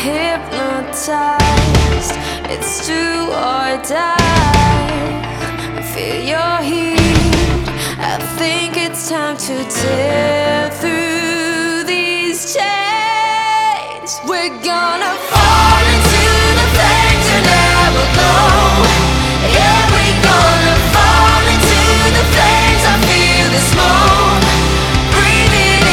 hypnotized. It's do or die. I feel your heat. I think it's time to take